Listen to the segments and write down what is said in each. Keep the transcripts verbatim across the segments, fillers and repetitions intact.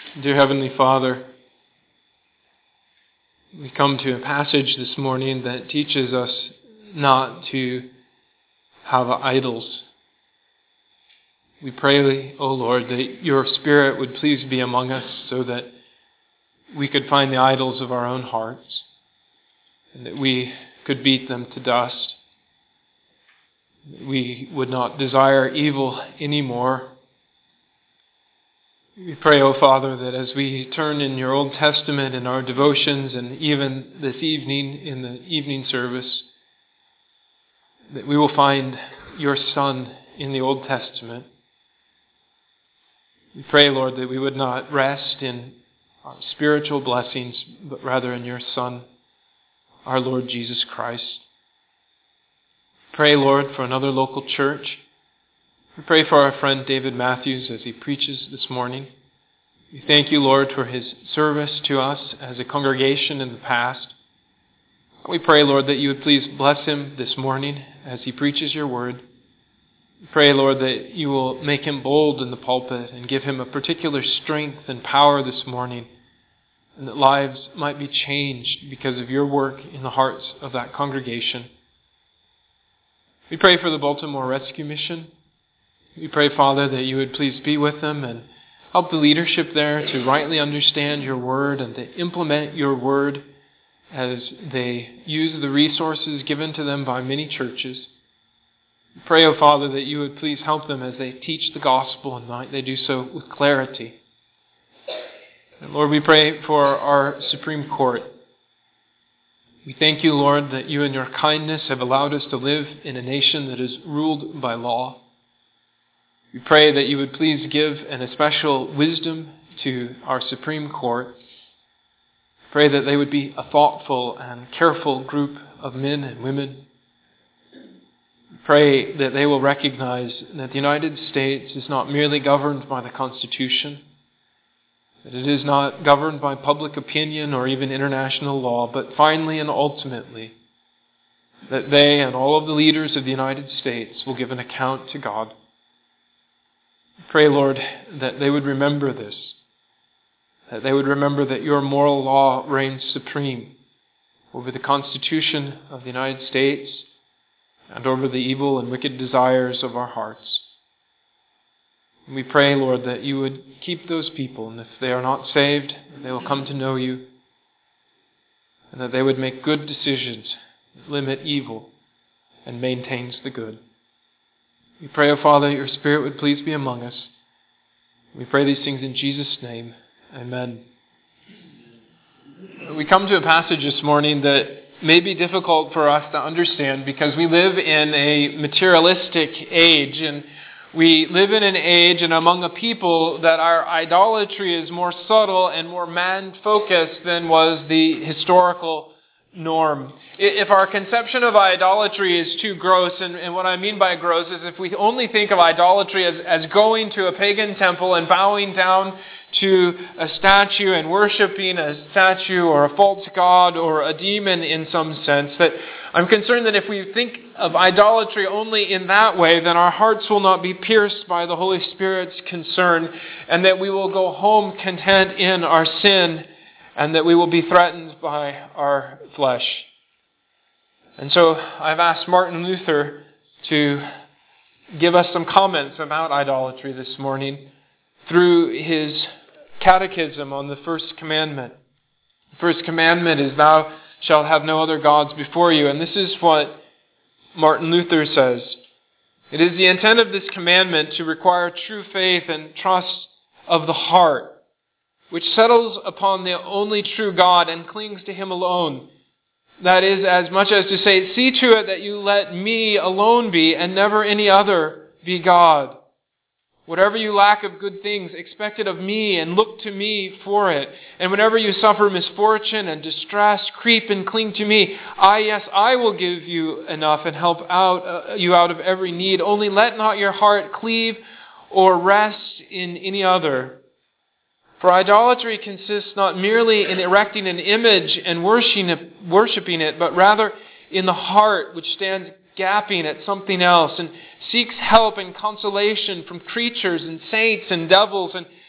Dear Heavenly Father, we come to a passage this morning that teaches us not to have idols. We pray, O Lord, that your Spirit would please be among us so that we could find the idols of our own hearts and that we could beat them to dust. We would not desire evil anymore. We pray, O Father, that as we turn in your Old Testament in our devotions and even this evening in the evening service, that we will find your Son in the Old Testament. We pray, Lord, that we would not rest in our spiritual blessings, but rather in your Son, our Lord Jesus Christ. Pray, Lord, for another local church. We pray for our friend David Matthews as he preaches this morning. We thank you, Lord, for his service to us as a congregation in the past. We pray, Lord, that you would please bless him this morning as he preaches your word. We pray, Lord, that you will make him bold in the pulpit and give him a particular strength and power this morning, and that lives might be changed because of your work in the hearts of that congregation. We pray for the Baltimore Rescue Mission. We pray, Father, that you would please be with them and help the leadership there to rightly understand your word and to implement your word as they use the resources given to them by many churches. We pray, O Father, that you would please help them as they teach the gospel and might they do so with clarity. And Lord, we pray for our Supreme Court. We thank you, Lord, that you in your kindness have allowed us to live in a nation that is ruled by law. We pray that you would please give an especial wisdom to our Supreme Court. Pray that they would be a thoughtful and careful group of men and women. Pray that they will recognize that the United States is not merely governed by the Constitution, that it is not governed by public opinion or even international law, but finally and ultimately, that they and all of the leaders of the United States will give an account to God. Pray, Lord, that they would remember this, that they would remember that your moral law reigns supreme over the Constitution of the United States and over the evil and wicked desires of our hearts. And we pray, Lord, that you would keep those people, and if they are not saved, they will come to know you, and that they would make good decisions that limit evil and maintains the good. We pray, O Father, your Spirit would please be among us. We pray these things in Jesus' name. Amen. We come to a passage this morning that may be difficult for us to understand because we live in a materialistic age, and we live in an age and among a people that our idolatry is more subtle and more man-focused than was the historical norm. If our conception of idolatry is too gross, and, and what I mean by gross is if we only think of idolatry as, as going to a pagan temple and bowing down to a statue and worshiping a statue or a false god or a demon in some sense, that I'm concerned that if we think of idolatry only in that way, then our hearts will not be pierced by the Holy Spirit's concern, and that we will go home content in our sin, and that we will be threatened by our flesh. And so I've asked Martin Luther to give us some comments about idolatry this morning through his catechism on the first commandment. The first commandment is, "Thou shalt have no other gods before you." And this is what Martin Luther says. "It is the intent of this commandment to require true faith and trust of the heart, which settles upon the only true God and clings to Him alone. That is, as much as to say, see to it that you let me alone be, and never any other be God. Whatever you lack of good things, expect it of me, and look to me for it. And whenever you suffer misfortune and distress, creep and cling to me. I, yes, I will give you enough and help out uh, you out of every need. Only let not your heart cleave or rest in any other. For idolatry consists not merely in erecting an image and worshiping it, but rather in the heart, which stands gapping at something else and seeks help and consolation from creatures and saints and devils, and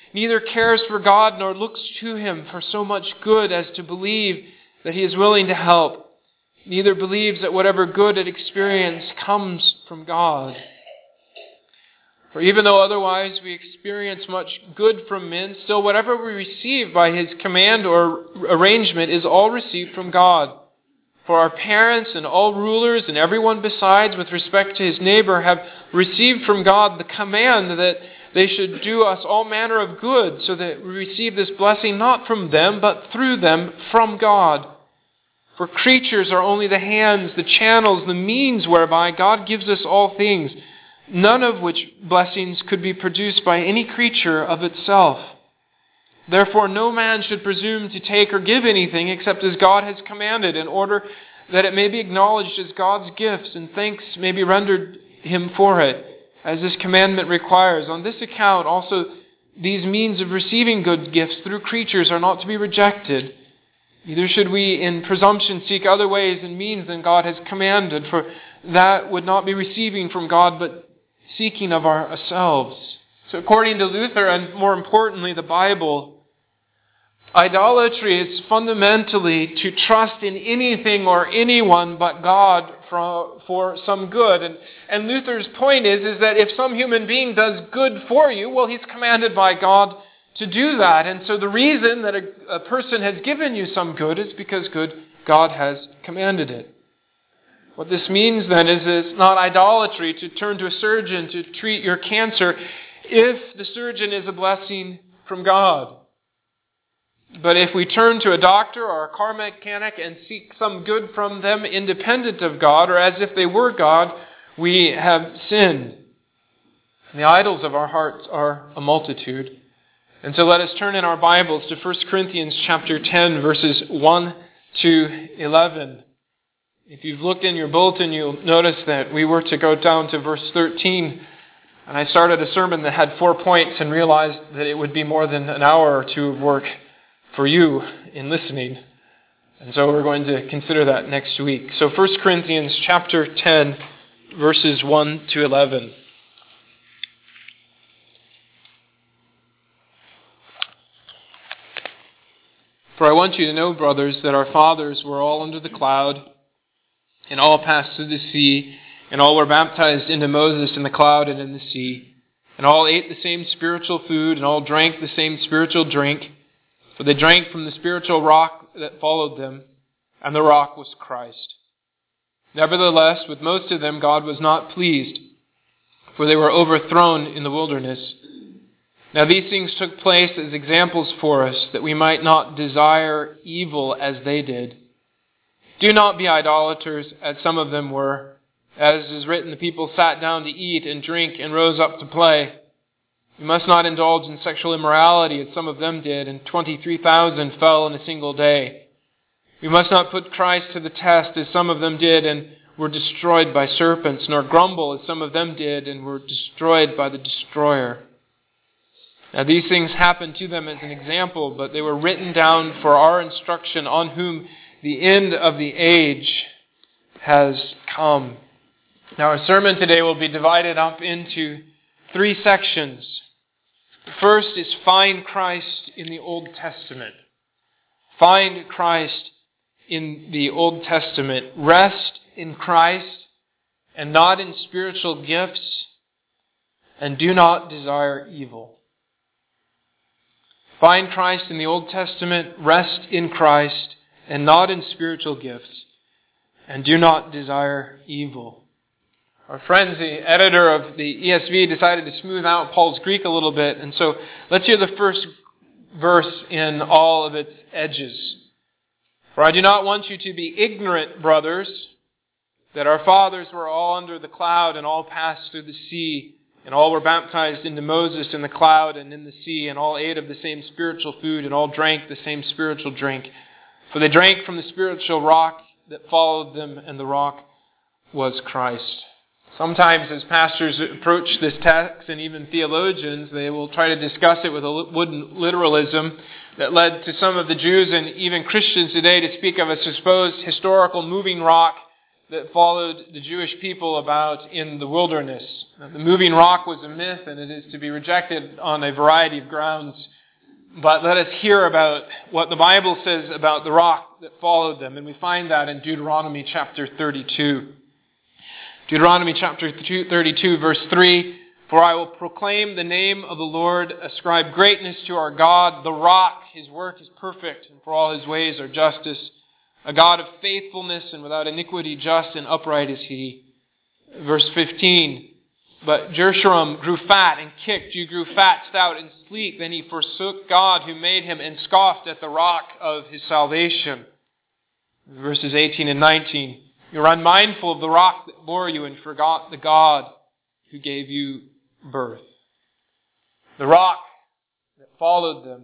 neither cares for God nor looks to Him for so much good as to believe that he is willing to help. Neither believes that whatever good it experiences comes from God. For even though otherwise we experience much good from men, still whatever we receive by His command or arrangement is all received from God. For our parents and all rulers and everyone besides with respect to his neighbor have received from God the command that they should do us all manner of good, so that we receive this blessing not from them, but through them from God. For creatures are only the hands, the channels, the means whereby God gives us all things, none of which blessings could be produced by any creature of itself. Therefore no man should presume to take or give anything except as God has commanded, in order that it may be acknowledged as God's gifts, and thanks may be rendered Him for it, as this commandment requires. On this account also these means of receiving good gifts through creatures are not to be rejected. Neither should we in presumption seek other ways and means than God has commanded, for that would not be receiving from God, but seeking of ourselves. So according to Luther, and more importantly the Bible, idolatry is fundamentally to trust in anything or anyone but God for, for some good. And, and Luther's point is, is that if some human being does good for you, well, he's commanded by God to do that. And so the reason that a, a person has given you some good is because good God has commanded it. What this means then is it's not idolatry to turn to a surgeon to treat your cancer if the surgeon is a blessing from God. But if we turn to a doctor or a car mechanic and seek some good from them independent of God, or as if they were God, we have sinned. And the idols of our hearts are a multitude. And so let us turn in our Bibles to First Corinthians chapter ten, verses one to eleven. If you've looked in your bulletin, you'll notice that we were to go down to verse thirteen. And I started a sermon that had four points and realized that it would be more than an hour or two of work for you in listening. And so we're going to consider that next week. So First Corinthians chapter ten, verses one to eleven. For I want you to know, brothers, that our fathers were all under the cloud, and all passed through the sea, and all were baptized into Moses in the cloud and in the sea, and all ate the same spiritual food, and all drank the same spiritual drink, for they drank from the spiritual rock that followed them, and the rock was Christ. Nevertheless, with most of them God was not pleased, for they were overthrown in the wilderness. Now these things took place as examples for us, that we might not desire evil as they did. Do not be idolaters, as some of them were. As is written, the people sat down to eat and drink and rose up to play. You must not indulge in sexual immorality, as some of them did, and twenty-three thousand fell in a single day. We must not put Christ to the test, as some of them did, and were destroyed by serpents, nor grumble, as some of them did, and were destroyed by the destroyer. Now these things happened to them as an example, but they were written down for our instruction, on whom the end of the age has come. Now our sermon today will be divided up into three sections. The first is find Christ in the Old Testament. Find Christ in the Old Testament. Rest in Christ and not in spiritual gifts, and do not desire evil. Find Christ in the Old Testament, rest in Christ, and not in spiritual gifts, and do not desire evil. Our friends, the editor of the E S V, decided to smooth out Paul's Greek a little bit, and so let's hear the first verse in all of its edges. For I do not want you to be ignorant, brothers, that our fathers were all under the cloud and all passed through the sea, and all were baptized into Moses in the cloud and in the sea, and all ate of the same spiritual food, and all drank the same spiritual drink. For they drank from the spiritual rock that followed them, and the rock was Christ. Sometimes as pastors approach this text, and even theologians, they will try to discuss it with a wooden literalism that led to some of the Jews and even Christians today to speak of a supposed historical moving rock that followed the Jewish people about in the wilderness. The moving rock was a myth, and it is to be rejected on a variety of grounds. But let us hear about what the Bible says about the rock that followed them, and we find that in Deuteronomy chapter thirty-two. Deuteronomy chapter thirty-two, verse three, "For I will proclaim the name of the Lord, ascribe greatness to our God, the rock. His work is perfect, and for all his ways are justice. A God of faithfulness and without iniquity, just and upright is he." Verse fifteen, "But Jeshurun grew fat and kicked. You grew fat, stout, and sleek. Then he forsook God who made him and scoffed at the rock of his salvation." Verses eighteen and nineteen, "You were unmindful of the rock that bore you and forgot the God who gave you birth." The rock that followed them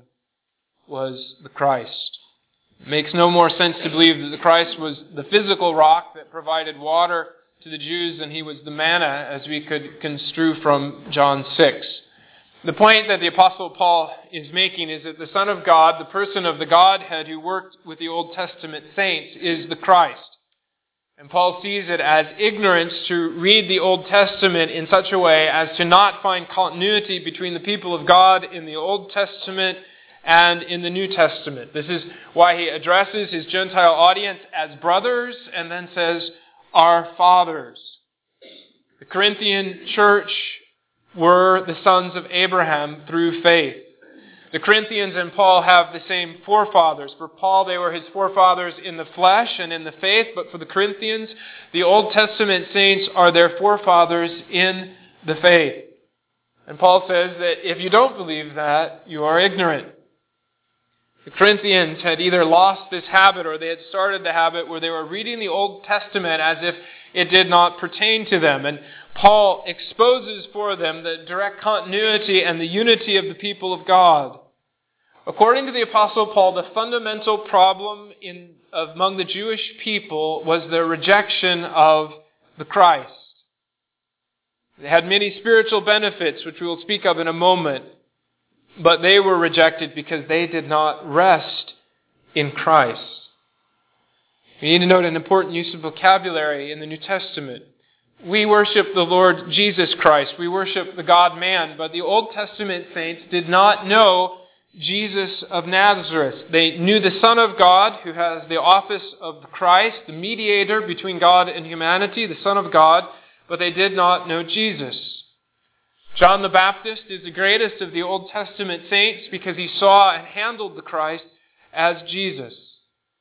was the Christ. It makes no more sense to believe that the Christ was the physical rock that provided water to the Jews than he was the manna, as we could construe from John six. The point that the Apostle Paul is making is that the Son of God, the person of the Godhead who worked with the Old Testament saints, is the Christ. And Paul sees it as ignorance to read the Old Testament in such a way as to not find continuity between the people of God in the Old Testament and in the New Testament. This is why he addresses his Gentile audience as brothers and then says, "Our fathers." The Corinthian church were the sons of Abraham through faith. The Corinthians and Paul have the same forefathers. For Paul, they were his forefathers in the flesh and in the faith, but for the Corinthians, the Old Testament saints are their forefathers in the faith. And Paul says that if you don't believe that, you are ignorant. The Corinthians had either lost this habit or they had started the habit where they were reading the Old Testament as if it did not pertain to them. And Paul exposes for them the direct continuity and the unity of the people of God. According to the Apostle Paul, the fundamental problem in, among the Jewish people was their rejection of the Christ. They had many spiritual benefits, which we will speak of in a moment, but they were rejected because they did not rest in Christ. We need to note an important use of vocabulary in the New Testament. We worship the Lord Jesus Christ. We worship the God-man, but the Old Testament saints did not know Jesus of Nazareth. They knew the Son of God, who has the office of the Christ, the mediator between God and humanity, the Son of God, but they did not know Jesus. John the Baptist is the greatest of the Old Testament saints because he saw and handled the Christ as Jesus.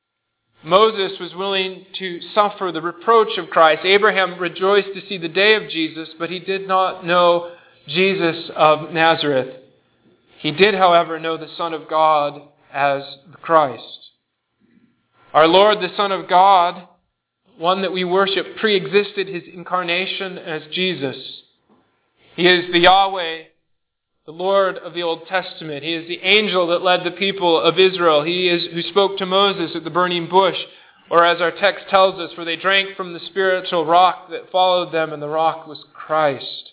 Moses was willing to suffer the reproach of Christ. Abraham rejoiced to see the day of Jesus, but he did not know Jesus of Nazareth. He did, however, know the Son of God as the Christ. Our Lord, the Son of God, one that we worship, pre-existed his incarnation as Jesus. He is the Yahweh, the Lord of the Old Testament. He is the angel that led the people of Israel. He is who spoke to Moses at the burning bush, or as our text tells us, for they drank from the spiritual rock that followed them, and the rock was Christ.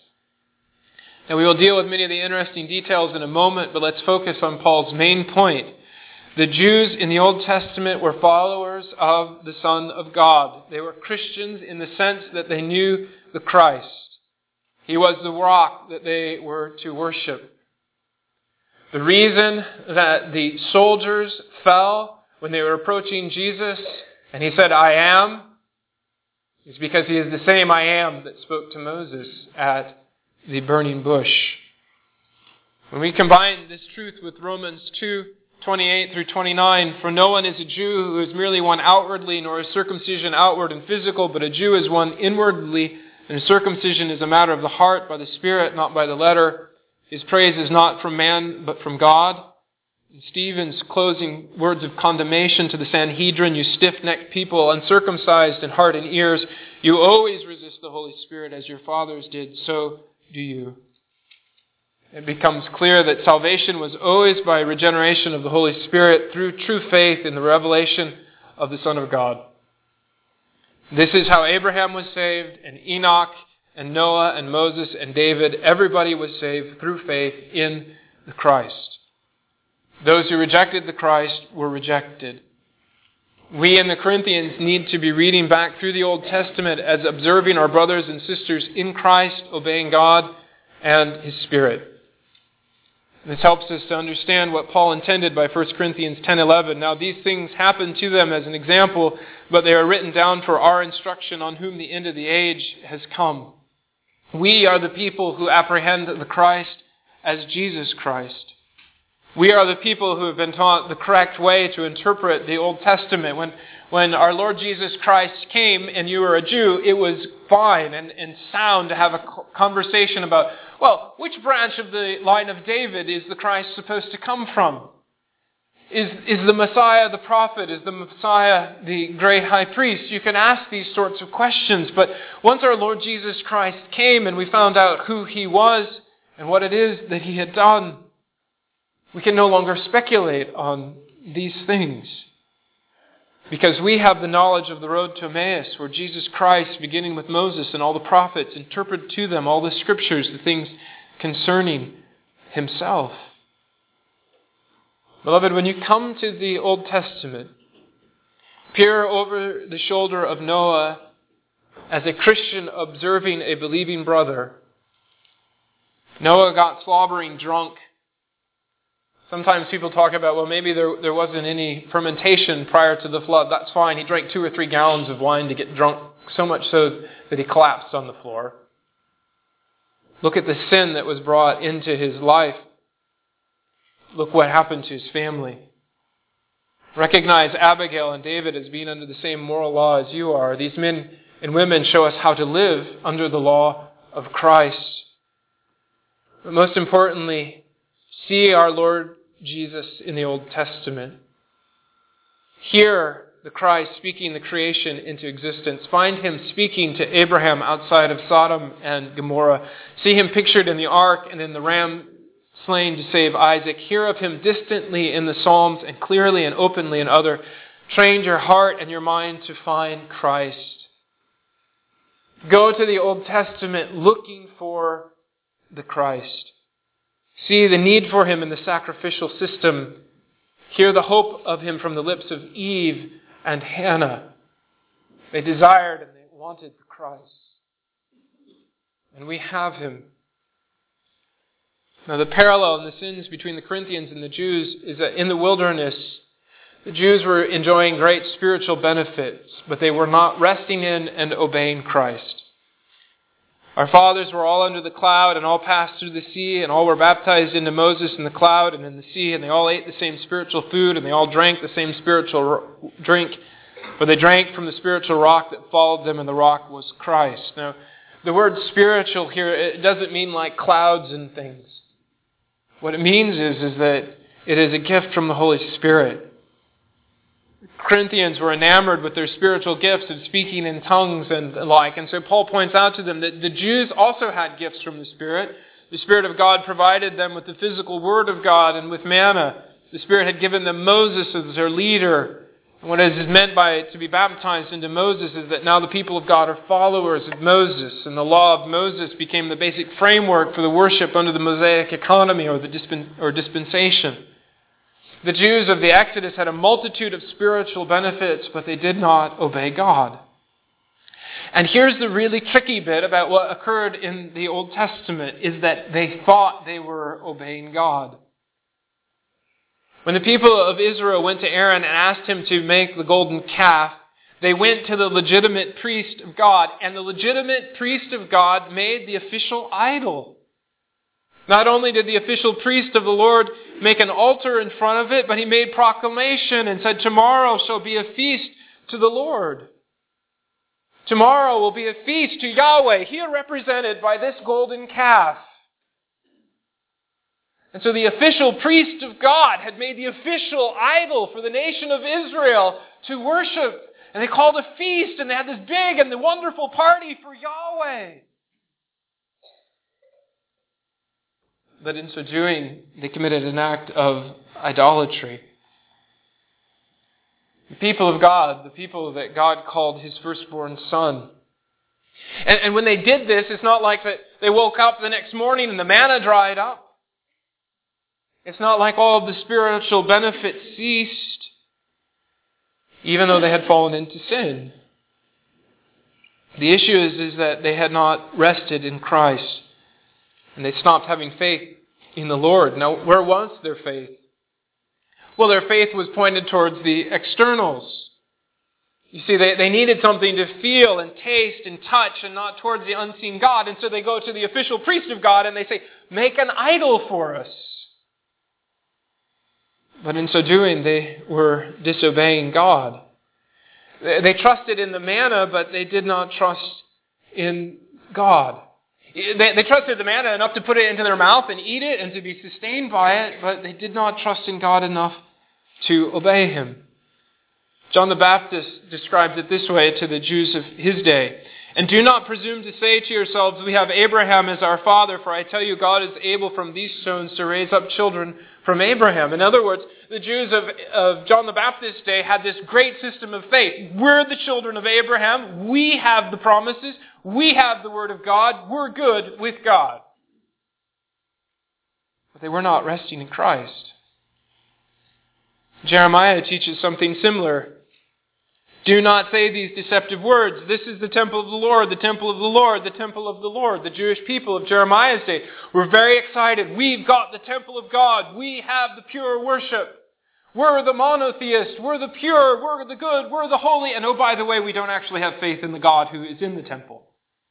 Now we will deal with many of the interesting details in a moment, but let's focus on Paul's main point. The Jews in the Old Testament were followers of the Son of God. They were Christians in the sense that they knew the Christ. He was the rock that they were to worship. The reason that the soldiers fell when they were approaching Jesus and he said, "I am," is because he is the same I am that spoke to Moses at the burning bush. When we combine this truth with Romans two, twenty-eight through twenty-nine, for no one is a Jew who is merely one outwardly, nor is circumcision outward and physical, but a Jew is one inwardly, and circumcision is a matter of the heart, by the Spirit, not by the letter. His praise is not from man, but from God. In Stephen's closing words of condemnation to the Sanhedrin, "You stiff-necked people, uncircumcised in heart and ears, you always resist the Holy Spirit as your fathers did, so do you." It becomes clear that salvation was always by regeneration of the Holy Spirit through true faith in the revelation of the Son of God. This is how Abraham was saved, and Enoch, and Noah, and Moses, and David. Everybody was saved through faith in the Christ. Those who rejected the Christ were rejected. We in the Corinthians need to be reading back through the Old Testament as observing our brothers and sisters in Christ, obeying God and His Spirit. This helps us to understand what Paul intended by First Corinthians ten eleven. Now these things happened to them as an example, but they are written down for our instruction, on whom the end of the age has come. We are the people who apprehend the Christ as Jesus Christ. We are the people who have been taught the correct way to interpret the Old Testament. When, when our Lord Jesus Christ came and you were a Jew, it was fine and, and sound to have a conversation about, well, which branch of the line of David is the Christ supposed to come from? Is, is the Messiah the prophet? Is the Messiah the great high priest? You can ask these sorts of questions, but once our Lord Jesus Christ came and we found out who He was and what it is that He had done, we can no longer speculate on these things. Because we have the knowledge of the road to Emmaus, where Jesus Christ, beginning with Moses and all the prophets, interpreted to them all the scriptures, the things concerning Himself. Beloved, when you come to the Old Testament, peer over the shoulder of Noah as a Christian observing a believing brother. Noah got slobbering drunk. Sometimes people talk about, well, maybe there, there wasn't any fermentation prior to the flood. That's fine. He drank two or three gallons of wine to get drunk, so much so that he collapsed on the floor. Look at the sin that was brought into his life. Look what happened to his family. Recognize Abigail and David as being under the same moral law as you are. These men and women show us how to live under the law of Christ. But most importantly, see our Lord Jesus in the Old Testament. Hear the Christ speaking the creation into existence. Find Him speaking to Abraham outside of Sodom and Gomorrah. See Him pictured in the ark and in the ram slain to save Isaac. Hear of Him distantly in the Psalms and clearly and openly in other. Train your heart and your mind to find Christ. Go to the Old Testament looking for the Christ. See the need for Him in the sacrificial system. Hear the hope of Him from the lips of Eve and Hannah. They desired and they wanted the Christ. And we have Him. Now the parallel in the sins between the Corinthians and the Jews is that in the wilderness, the Jews were enjoying great spiritual benefits, but they were not resting in and obeying Christ. Our fathers were all under the cloud and all passed through the sea and all were baptized into Moses in the cloud and in the sea, and they all ate the same spiritual food and they all drank the same spiritual drink, for they drank from the spiritual rock that followed them, and the rock was Christ. Now, the word spiritual here, it doesn't mean like clouds and things. What it means is, is that it is a gift from the Holy Spirit. Corinthians were enamored with their spiritual gifts of speaking in tongues and the like. And so Paul points out to them that the Jews also had gifts from the Spirit. The Spirit of God provided them with the physical Word of God and with manna. The Spirit had given them Moses as their leader. And what is meant by to be baptized into Moses is that now the people of God are followers of Moses. And the law of Moses became the basic framework for the worship under the Mosaic economy or the dispen- or dispensation. The Jews of the Exodus had a multitude of spiritual benefits, but they did not obey God. And here's the really tricky bit about what occurred in the Old Testament, is that they thought they were obeying God. When the people of Israel went to Aaron and asked him to make the golden calf, they went to the legitimate priest of God, and the legitimate priest of God made the official idol. Not only did the official priest of the Lord make an altar in front of it, but he made proclamation and said, tomorrow shall be a feast to the Lord. Tomorrow will be a feast to Yahweh, here represented by this golden calf. And so the official priest of God had made the official idol for the nation of Israel to worship. And they called a feast, and they had this big and the wonderful party for Yahweh. But in so doing, they committed an act of idolatry. The people of God, the people that God called His firstborn son. And, and when they did this, it's not like that they woke up the next morning and the manna dried up. It's not like all of the spiritual benefits ceased. even though they had fallen into sin. The issue is, is that they had not rested in Christ, and they stopped having faith in the Lord. Now, where was their faith? Well, their faith was pointed towards the externals. You see, they, they needed something to feel and taste and touch, and not towards the unseen God. And so they go to the official priest of God and they say, make an idol for us. But in so doing, they were disobeying God. They, they trusted in the manna, but they did not trust in God. They, they trusted the manna enough to put it into their mouth and eat it and to be sustained by it, but they did not trust in God enough to obey Him. John the Baptist describes it this way to the Jews of his day. And do not presume to say to yourselves, we have Abraham as our father, for I tell you, God is able from these stones to raise up children from Abraham. In other words, the Jews of, of John the Baptist's day had this great system of faith. We're the children of Abraham. We have the promises. We have the word of God. We're good with God. But they were not resting in Christ. Jeremiah teaches something similar. Do not say these deceptive words. This is the temple of the Lord, the temple of the Lord, the temple of the Lord. The Jewish people of Jeremiah's day were very excited. We've got the temple of God. We have the pure worship. We're the monotheist. We're the pure. We're the good. We're the holy. And oh, by the way, we don't actually have faith in the God who is in the temple.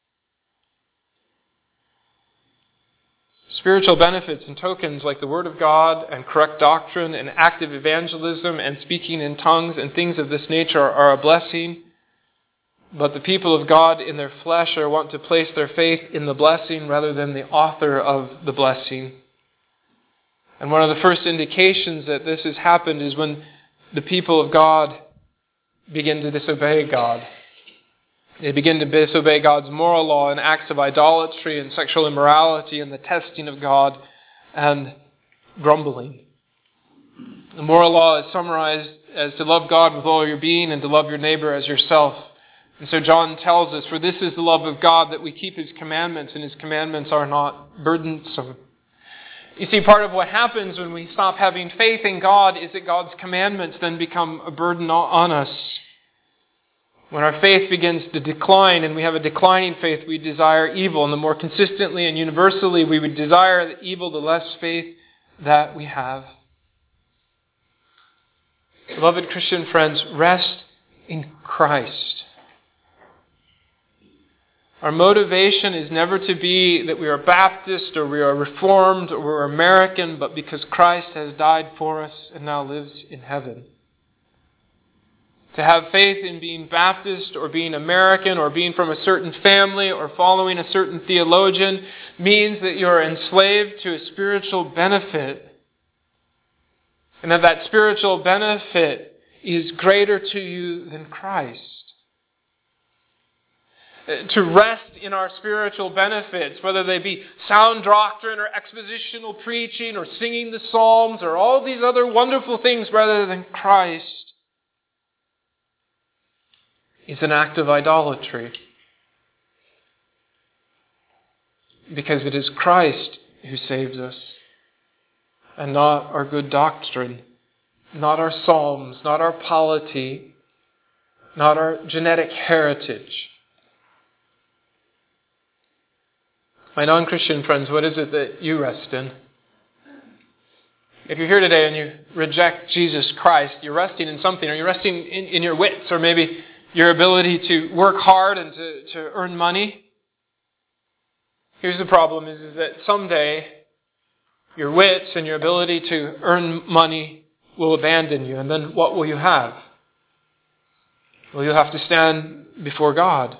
Spiritual benefits and tokens like the Word of God and correct doctrine and active evangelism and speaking in tongues and things of this nature are a blessing. But the people of God in their flesh are want to place their faith in the blessing rather than the author of the blessing. And one of the first indications that this has happened is when the people of God begin to disobey God. They begin to disobey God's moral law in acts of idolatry and sexual immorality and the testing of God and grumbling. The moral law is summarized as to love God with all your being and to love your neighbor as yourself. And so John tells us, for this is the love of God, that we keep His commandments, and His commandments are not burdensome. You see, part of what happens when we stop having faith in God is that God's commandments then become a burden on us. When our faith begins to decline and we have a declining faith, we desire evil. And the more consistently and universally we would desire the evil, the less faith that we have. Beloved Christian friends, rest in Christ. Our motivation is never to be that we are Baptist or we are Reformed or we're American, but because Christ has died for us and now lives in heaven. To have faith in being Baptist or being American or being from a certain family or following a certain theologian means that you're enslaved to a spiritual benefit. And that that spiritual benefit is greater to you than Christ. To rest in our spiritual benefits, whether they be sound doctrine or expositional preaching or singing the Psalms or all these other wonderful things rather than Christ, is an act of idolatry. Because it is Christ who saves us, and not our good doctrine, not our psalms, not our polity, not our genetic heritage. My non-Christian friends, what is it that you rest in? If you're here today and you reject Jesus Christ, you're resting in something. Are you resting in, in your wits, or maybe your ability to work hard and to, to earn money? Here's the problem, is, is that someday your wits and your ability to earn money will abandon you. And then what will you have? Well, you'll have to stand before God.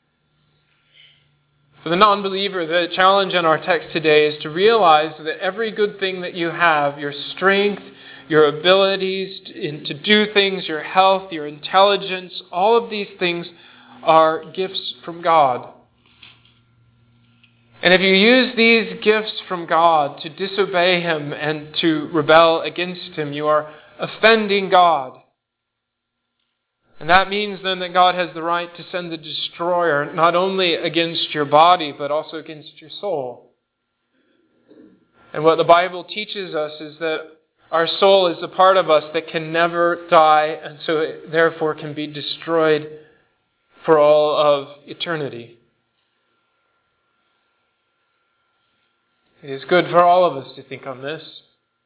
For the non-believer, the challenge in our text today is to realize that every good thing that you have, your strength, your abilities to, to do things, your health, your intelligence, all of these things are gifts from God. And if you use these gifts from God to disobey Him and to rebel against Him, you are offending God. And that means then that God has the right to send the destroyer not only against your body, but also against your soul. And what the Bible teaches us is that our soul is a part of us that can never die, and so it therefore can be destroyed for all of eternity. It is good for all of us to think on this.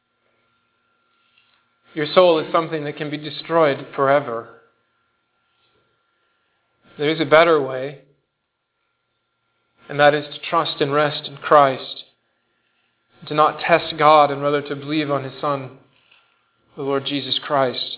Your soul is something that can be destroyed forever. There is a better way, and that is to trust and rest in Christ, to not test God and rather to believe on His Son, the Lord Jesus Christ.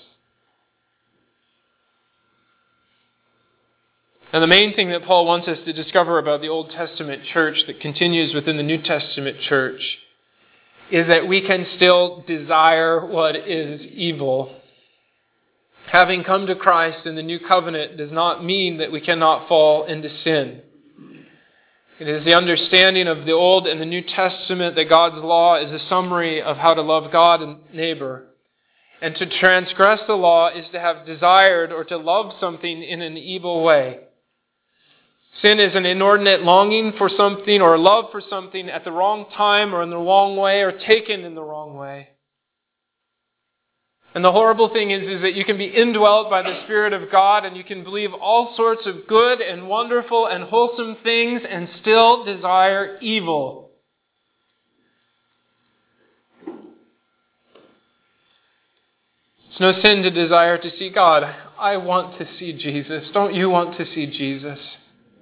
And the main thing that Paul wants us to discover about the Old Testament church that continues within the New Testament church is that we can still desire what is evil. Having come to Christ in the New Covenant does not mean that we cannot fall into sin. It is the understanding of the Old and the New Testament that God's law is a summary of how to love God and neighbor. And to transgress the law is to have desired or to love something in an evil way. Sin is an inordinate longing for something or love for something at the wrong time or in the wrong way or taken in the wrong way. And the horrible thing is, is that you can be indwelt by the Spirit of God and you can believe all sorts of good and wonderful and wholesome things and still desire evil. It's no sin to desire to see God. I want to see Jesus. Don't you want to see Jesus?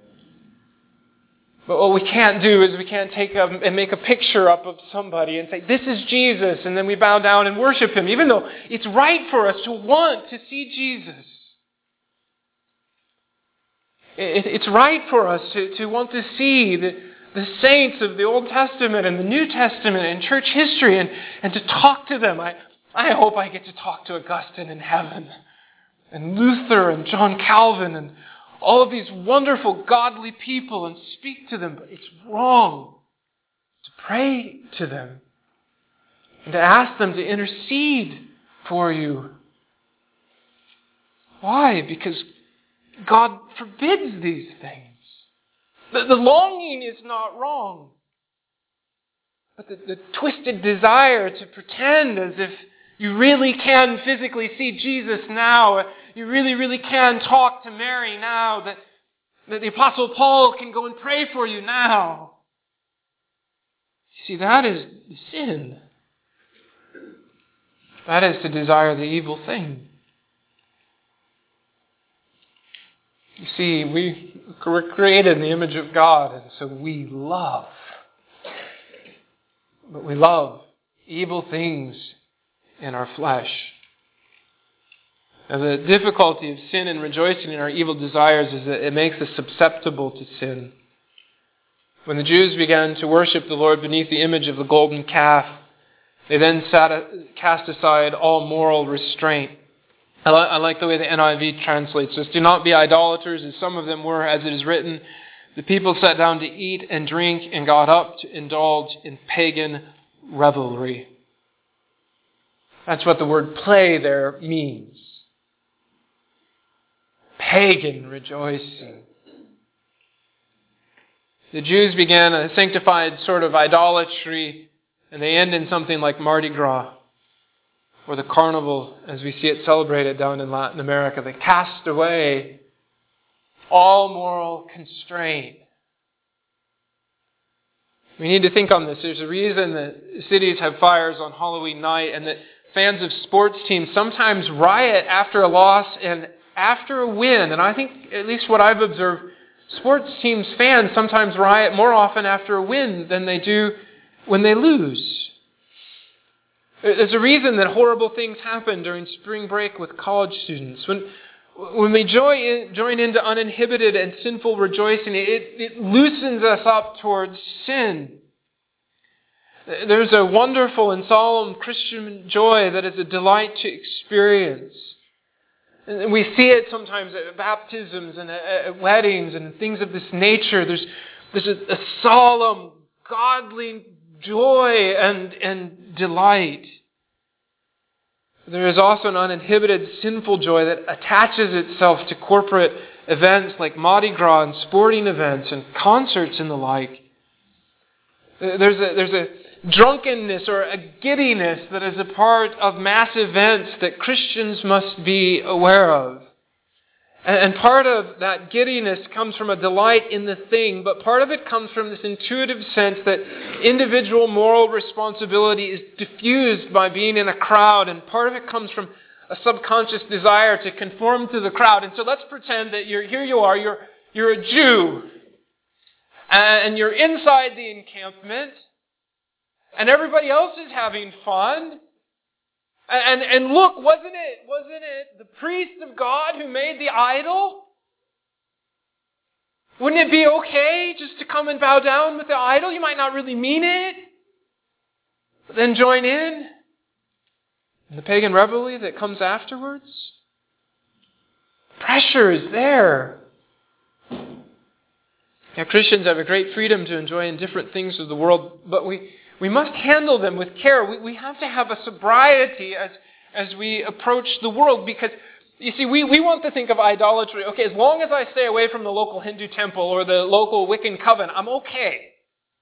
But what we can't do is we can't take a, and make a picture up of somebody and say, this is Jesus, and then we bow down and worship Him, even though it's right for us to want to see Jesus. It, it's right for us to, to want to see the, the saints of the Old Testament and the New Testament and church history and, and to talk to them. I, I hope I get to talk to Augustine in heaven, and Luther and John Calvin and all of these wonderful, godly people and speak to them, but it's wrong to pray to them and to ask them to intercede for you. Why? Because God forbids these things. The, the longing is not wrong, but the, the twisted desire to pretend as if you really can physically see Jesus now. You really, really can talk to Mary now. That, that the Apostle Paul can go and pray for you now. You see, that is sin. That is to desire the evil thing. You see, we were created in the image of God, and so we love. But we love evil things in our flesh. Now, the difficulty of sin and rejoicing in our evil desires is that it makes us susceptible to sin. When the Jews began to worship the Lord beneath the image of the golden calf, they then sat, cast aside all moral restraint. I, li- I like the way the N I V translates this. Do not be idolaters, as some of them were, as it is written. The people sat down to eat and drink and got up to indulge in pagan revelry. That's what the word play there means. Pagan rejoicing. The Jews began a sanctified sort of idolatry, and they end in something like Mardi Gras, or the carnival as we see it celebrated down in Latin America. They cast away all moral constraint. We need to think on this. There's a reason that cities have fires on Halloween night, and that fans of sports teams sometimes riot after a loss and after a win. And I think, at least what I've observed, sports teams fans sometimes riot more often after a win than they do when they lose. There's a reason that horrible things happen during spring break with college students. When when we join, in, join into uninhibited and sinful rejoicing, it, it loosens us up towards sin. There's a wonderful and solemn Christian joy that is a delight to experience. And we see it sometimes at baptisms and at weddings and things of this nature. There's, there's a, a solemn, godly joy and, and delight. There is also an uninhibited sinful joy that attaches itself to corporate events like Mardi Gras and sporting events and concerts and the like. There's a, there's a drunkenness or a giddiness that is a part of mass events that Christians must be aware of. And part of that giddiness comes from a delight in the thing, but part of it comes from this intuitive sense that individual moral responsibility is diffused by being in a crowd, and part of it comes from a subconscious desire to conform to the crowd. And so let's pretend that you're here you are, you're you're a Jew, and you're inside the encampment, and everybody else is having fun. And, and look, wasn't it, wasn't it the priest of God who made the idol? Wouldn't it be okay just to come and bow down with the idol? You might not really mean it, but then join in in the pagan revelry that comes afterwards. Pressure is there. Yeah, Christians have a great freedom to enjoy indifferent things of the world, but we We must handle them with care. We, we have to have a sobriety as, as we approach the world, because, you see, we, we want to think of idolatry. Okay, as long as I stay away from the local Hindu temple or the local Wiccan coven, I'm okay.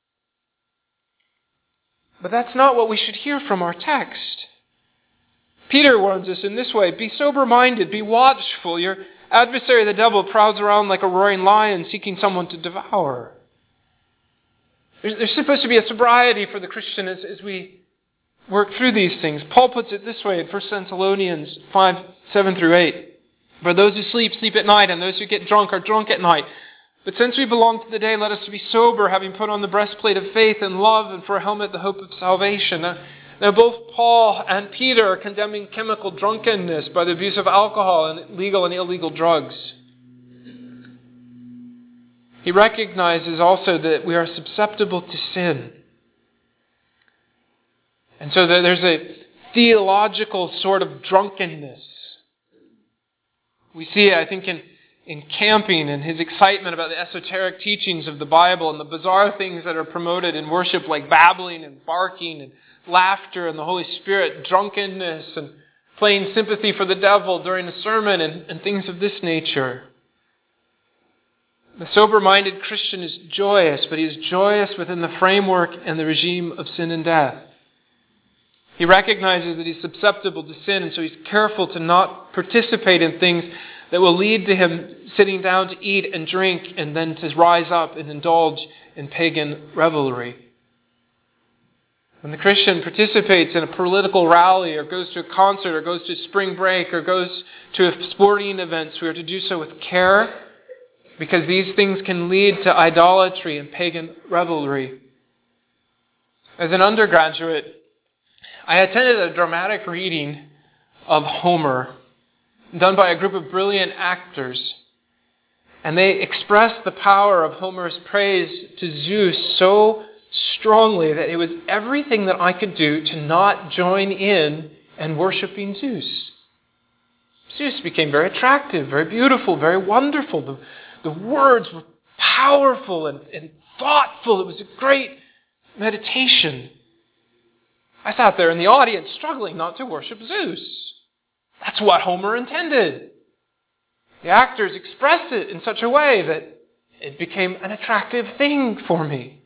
But that's not what we should hear from our text. Peter warns us in this way: be sober-minded, be watchful. Your adversary, the devil, prowls around like a roaring lion seeking someone to devour. There's supposed to be a sobriety for the Christian as, as we work through these things. Paul puts it this way in First Thessalonians five, seven through eight. For those who sleep, sleep at night, and those who get drunk are drunk at night. But since we belong to the day, let us be sober, having put on the breastplate of faith and love, and for a helmet the hope of salvation. Now, now both Paul and Peter are condemning chemical drunkenness by the abuse of alcohol and legal and illegal drugs. He recognizes also that we are susceptible to sin. And so there's a theological sort of drunkenness. We see it, I think, in, in camping and his excitement about the esoteric teachings of the Bible and the bizarre things that are promoted in worship, like babbling and barking and laughter and the Holy Spirit, drunkenness and playing sympathy for the devil during a sermon and, and things of this nature. The sober-minded Christian is joyous, but he is joyous within the framework and the regime of sin and death. He recognizes that he's susceptible to sin, and so he's careful to not participate in things that will lead to him sitting down to eat and drink and then to rise up and indulge in pagan revelry. When the Christian participates in a political rally or goes to a concert or goes to spring break or goes to sporting events, we are to do so with care, because these things can lead to idolatry and pagan revelry. As an undergraduate, I attended a dramatic reading of Homer done by a group of brilliant actors. And they expressed the power of Homer's praise to Zeus so strongly that it was everything that I could do to not join in and worshiping Zeus. Zeus became very attractive, very beautiful, very wonderful. The, the words were powerful and, and thoughtful. It was a great meditation. I sat there in the audience struggling not to worship Zeus. That's what Homer intended. The actors expressed it in such a way that it became an attractive thing for me.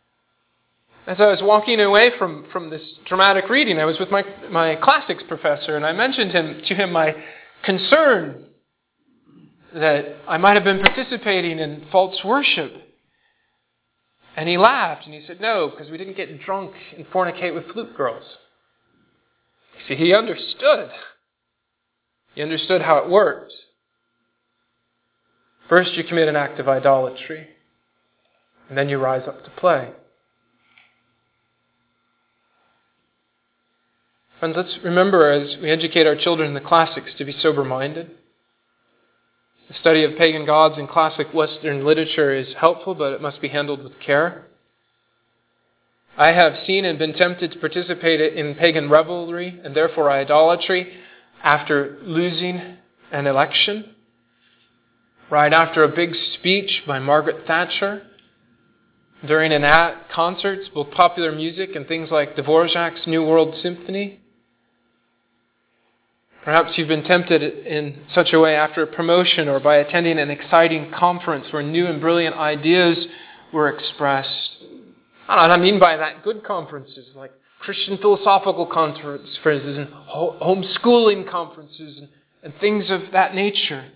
As I was walking away from, from this dramatic reading, I was with my, my classics professor, and I mentioned him to him my concern that I might have been participating in false worship. And he laughed, and he said, no, because we didn't get drunk and fornicate with flute girls. You see, he understood. He understood how it worked. First you commit an act of idolatry, and then you rise up to play. Friends, let's remember as we educate our children in the classics to be sober-minded. The study of pagan gods in classic Western literature is helpful, but it must be handled with care. I have seen and been tempted to participate in pagan revelry and therefore idolatry after losing an election, right after a big speech by Margaret Thatcher, during an at concerts, both popular music and things like Dvorak's New World Symphony. Perhaps you've been tempted in such a way after a promotion or by attending an exciting conference where new and brilliant ideas were expressed. And I mean by that good conferences like Christian philosophical conferences and homeschooling conferences and, and things of that nature.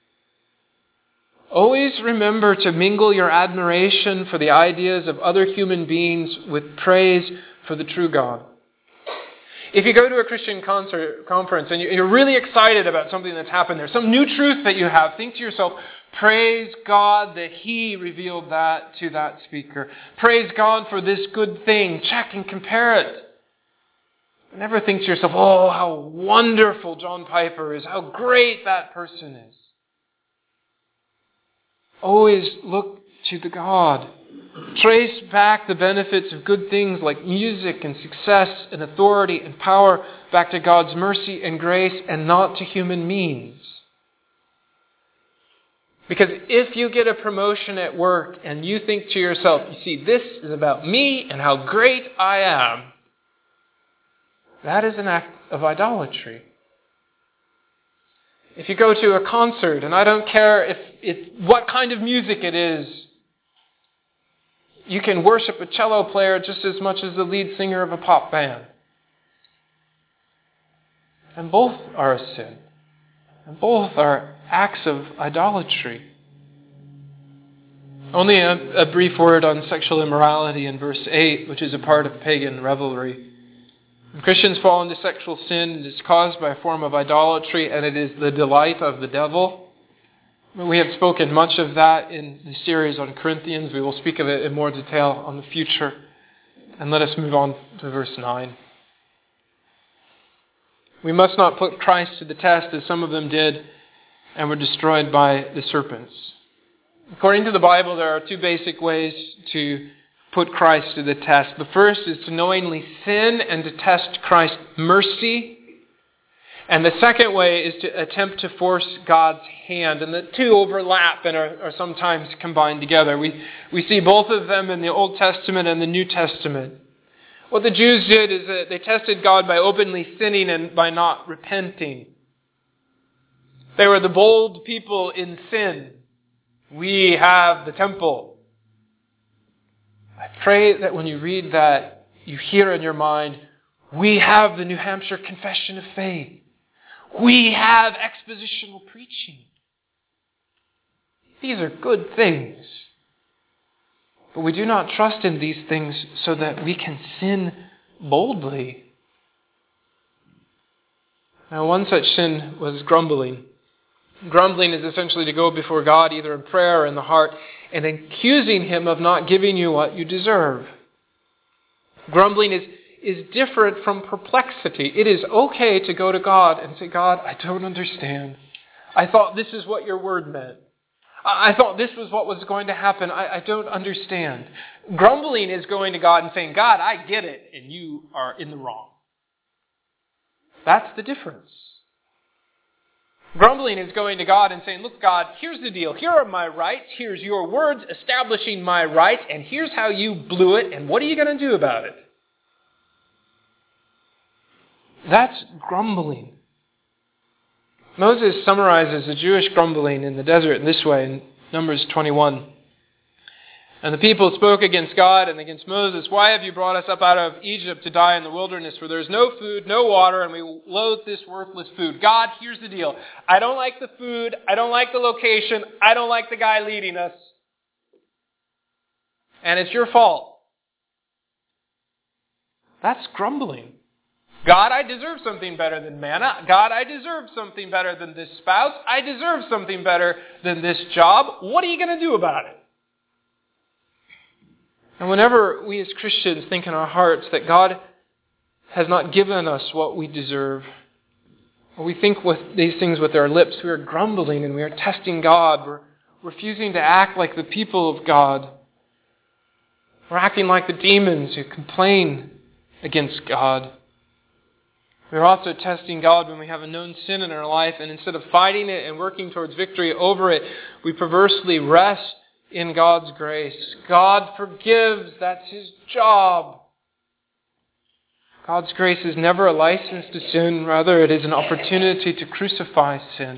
Always remember to mingle your admiration for the ideas of other human beings with praise for the true God. If you go to a Christian concert, conference and you're really excited about something that's happened there, some new truth that you have, think to yourself, praise God that He revealed that to that speaker. Praise God for this good thing. Check and compare it. Never think to yourself, oh, how wonderful John Piper is, how great that person is. Always look to the God. Trace back the benefits of good things like music and success and authority and power back to God's mercy and grace and not to human means. Because if you get a promotion at work and you think to yourself, you see, this is about me and how great I am, that is an act of idolatry. If you go to a concert, and I don't care if, if what kind of music it is, you can worship a cello player just as much as the lead singer of a pop band. And both are a sin. And both are acts of idolatry. Only a, a brief word on sexual immorality in verse eight, which is a part of pagan revelry. When Christians fall into sexual sin, it is caused by a form of idolatry, and it is the delight of the devil. We have spoken much of that in the series on Corinthians. We will speak of it in more detail on the future. And let us move on to verse nine. We must not put Christ to the test as some of them did and were destroyed by the serpents. According to the Bible, there are two basic ways to put Christ to the test. The first is to knowingly sin and to test Christ's mercy. And the second way is to attempt to force God's hand. And the two overlap and are, are sometimes combined together. We, we see both of them in the Old Testament and the New Testament. What the Jews did is that they tested God by openly sinning and by not repenting. They were the bold people in sin. We have the temple. I pray that when you read that, you hear in your mind, we have the New Hampshire Confession of Faith. We have expositional preaching. These are good things. But we do not trust in these things so that we can sin boldly. Now, one such sin was grumbling. Grumbling is essentially to go before God, either in prayer or in the heart, and accusing Him of not giving you what you deserve. Grumbling is, is different from perplexity. It is okay to go to God and say, God, I don't understand. I thought this is what your word meant. I, I thought this was what was going to happen. I, I don't understand. Grumbling is going to God and saying, God, I get it, and you are in the wrong. That's the difference. Grumbling is going to God and saying, look, God, here's the deal. Here are my rights. Here's your words establishing my rights. And here's how you blew it. And what are you going to do about it? That's grumbling. Moses summarizes the Jewish grumbling in the desert in this way in Numbers twenty-one. And the people spoke against God and against Moses. Why have you brought us up out of Egypt to die in the wilderness where there is no food, no water, and we loathe this worthless food? God, here's the deal. I don't like the food. I don't like the location. I don't like the guy leading us. And it's your fault. That's grumbling. God, I deserve something better than manna. God, I deserve something better than this spouse. I deserve something better than this job. What are you going to do about it? And whenever we as Christians think in our hearts that God has not given us what we deserve, or we think with these things with our lips, we are grumbling and we are testing God. We're refusing to act like the people of God. We're acting like the demons who complain against God. We're also testing God when we have a known sin in our life, and instead of fighting it and working towards victory over it, we perversely rest in God's grace. God forgives. That's His job. God's grace is never a license to sin. Rather, it is an opportunity to crucify sin.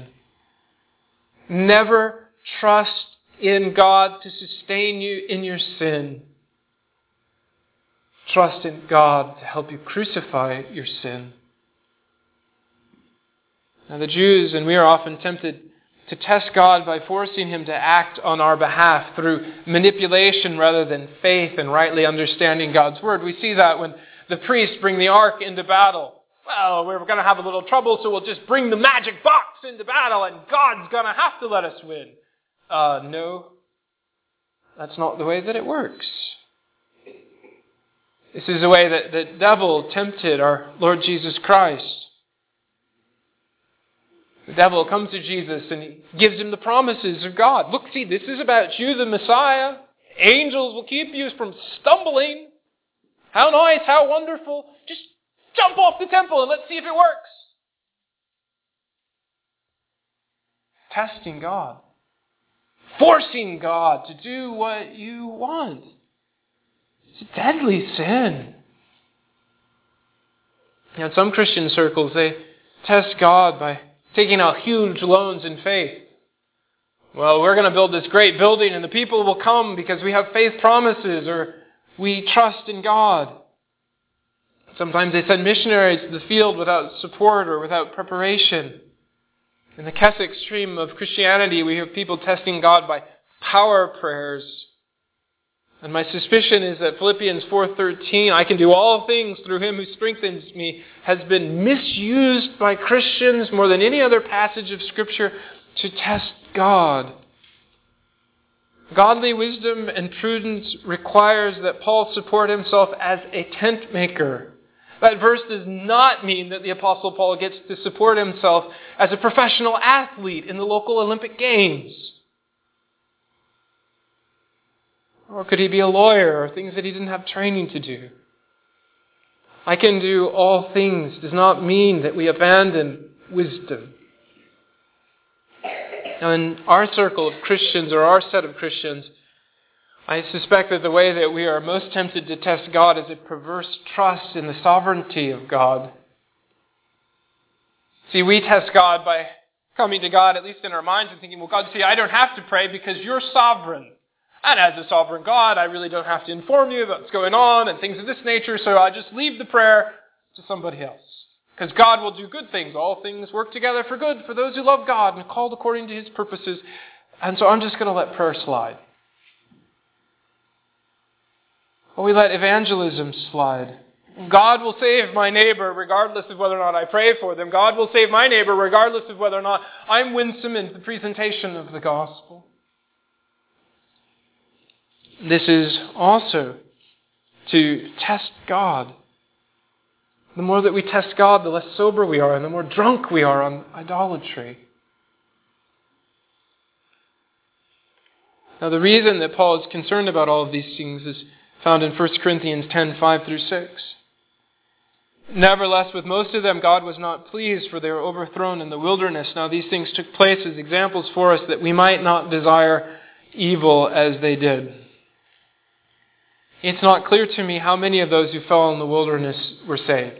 Never trust in God to sustain you in your sin. Trust in God to help you crucify your sin. Now the Jews, and we are often tempted to test God by forcing Him to act on our behalf through manipulation rather than faith and rightly understanding God's Word. We see that when the priests bring the ark into battle. Well, we're going to have a little trouble, so we'll just bring the magic box into battle and God's going to have to let us win. Uh, no, that's not the way that it works. This is the way that the devil tempted our Lord Jesus Christ. The devil comes to Jesus and he gives him the promises of God. Look, see, this is about you, the Messiah. Angels will keep you from stumbling. How nice, how wonderful. Just jump off the temple and let's see if it works. Testing God. Forcing God to do what you want. It's a deadly sin. Now, in some Christian circles, they test God by taking out huge loans in faith. Well, we're going to build this great building and the people will come because we have faith promises or we trust in God. Sometimes they send missionaries to the field without support or without preparation. In the Keswick extreme of Christianity, we have people testing God by power prayers. And my suspicion is that Philippians four thirteen, I can do all things through Him who strengthens me, has been misused by Christians more than any other passage of Scripture to test God. Godly wisdom and prudence requires that Paul support himself as a tent maker. That verse does not mean that the Apostle Paul gets to support himself as a professional athlete in the local Olympic Games. Or could he be a lawyer or things that he didn't have training to do? I can do all things does not mean that we abandon wisdom. Now, in our circle of Christians or our set of Christians, I suspect that the way that we are most tempted to test God is a perverse trust in the sovereignty of God. See, we test God by coming to God, at least in our minds, and thinking, well, God, see, I don't have to pray because you're sovereign. And as a sovereign God, I really don't have to inform you about what's going on and things of this nature, so I just leave the prayer to somebody else. Because God will do good things. All things work together for good for those who love God and are called according to His purposes. And so I'm just going to let prayer slide. Or we let evangelism slide. God will save my neighbor regardless of whether or not I pray for them. God will save my neighbor regardless of whether or not I'm winsome in the presentation of the gospel. This is also to test God. The more that we test God, the less sober we are and the more drunk we are on idolatry. Now, the reason that Paul is concerned about all of these things is found in First Corinthians ten, five through six. Nevertheless, with most of them God was not pleased, for they were overthrown in the wilderness. Now, these things took place as examples for us that we might not desire evil as they did. It's not clear to me how many of those who fell in the wilderness were saved.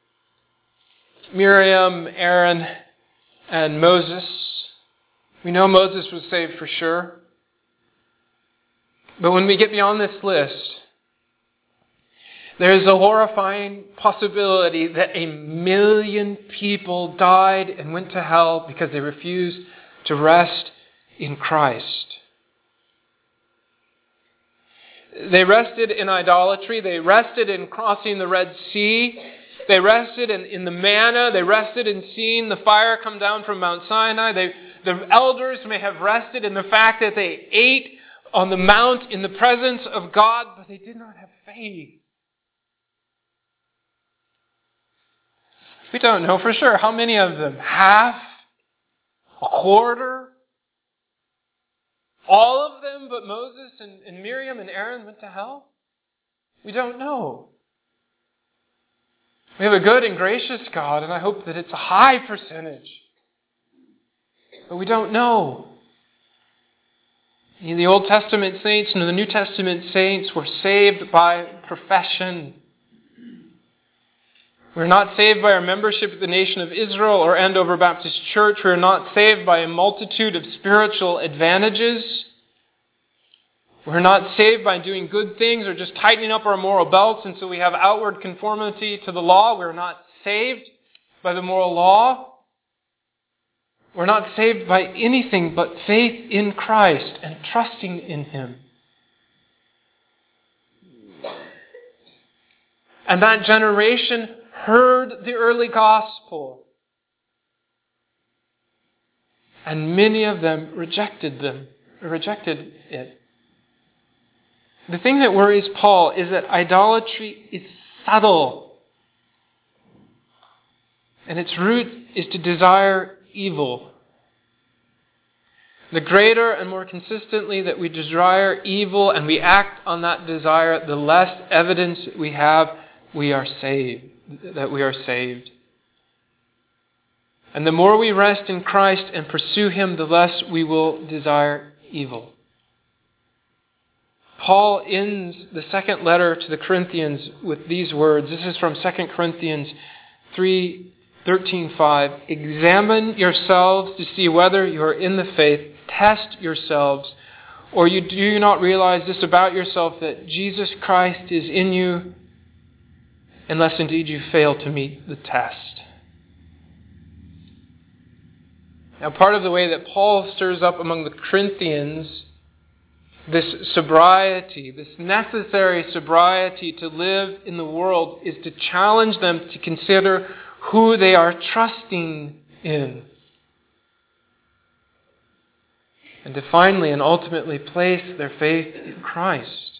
Miriam, Aaron, and Moses. We know Moses was saved for sure. But when we get beyond this list, there is a horrifying possibility that a million people died and went to hell because they refused to rest in Christ. They rested in idolatry. They rested in crossing the Red Sea. They rested in, in the manna. They rested in seeing the fire come down from Mount Sinai. They, the elders may have rested in the fact that they ate on the mount in the presence of God, but they did not have faith. We don't know for sure how many of them. Half? A quarter? All of them but Moses and, and Miriam and Aaron went to hell? We don't know. We have a good and gracious God, and I hope that it's a high percentage. But we don't know. The Old Testament saints and the New Testament saints were saved by profession. We're not saved by our membership of the nation of Israel or Andover Baptist Church. We're not saved by a multitude of spiritual advantages. We're not saved by doing good things or just tightening up our moral belts and so we have outward conformity to the law. We're not saved by the moral law. We're not saved by anything but faith in Christ and trusting in Him. And that generation heard the early gospel. And many of them rejected them, rejected it. The thing that worries Paul is that idolatry is subtle. And its root is to desire evil. The greater and more consistently that we desire evil and we act on that desire, the less evidence we have we are saved, that we are saved. And the more we rest in Christ and pursue Him, the less we will desire evil. Paul ends the second letter to the Corinthians with these words. This is from Second Corinthians three thirteen five. Examine yourselves to see whether you are in the faith. Test yourselves. Or you do you not realize this about yourself, that Jesus Christ is in you, unless indeed you fail to meet the test. Now, part of the way that Paul stirs up among the Corinthians this sobriety, this necessary sobriety to live in the world, is to challenge them to consider who they are trusting in. And to finally and ultimately place their faith in Christ.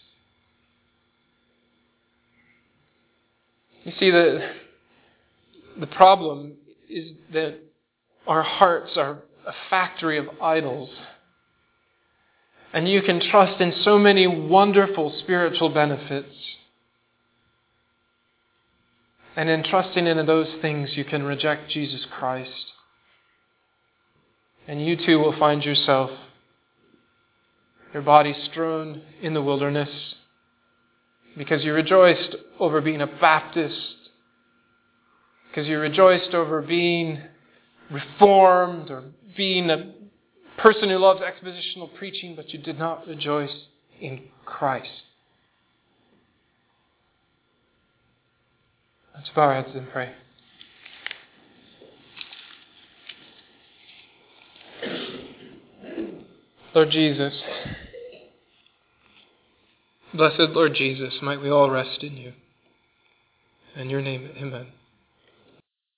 You see, the, the problem is that our hearts are a factory of idols. And you can trust in so many wonderful spiritual benefits. And in trusting in those things, you can reject Jesus Christ. And you too will find yourself, your body strewn in the wilderness, because you rejoiced over being a Baptist, because you rejoiced over being reformed or being a person who loves expositional preaching, but you did not rejoice in Christ. Let's bow our heads and pray. Lord Jesus, blessed Lord Jesus, might we all rest in you. In your name, amen.